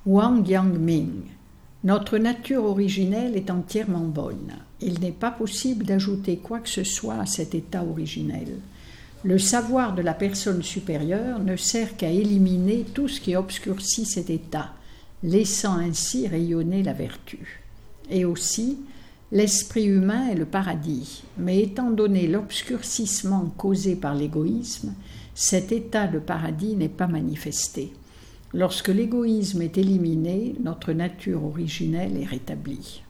Wang Yangming. Notre nature originelle est entièrement bonne. Il n'est pas possible d'ajouter quoi que ce soit à cet état originel. Le savoir de la personne supérieure ne sert qu'à éliminer tout ce qui obscurcit cet état, laissant ainsi rayonner la vertu. Et aussi, l'esprit humain est le paradis, mais étant donné l'obscurcissement causé par l'égoïsme, cet état de paradis n'est pas manifesté. Lorsque l'égoïsme est éliminé, notre nature originelle est rétablie.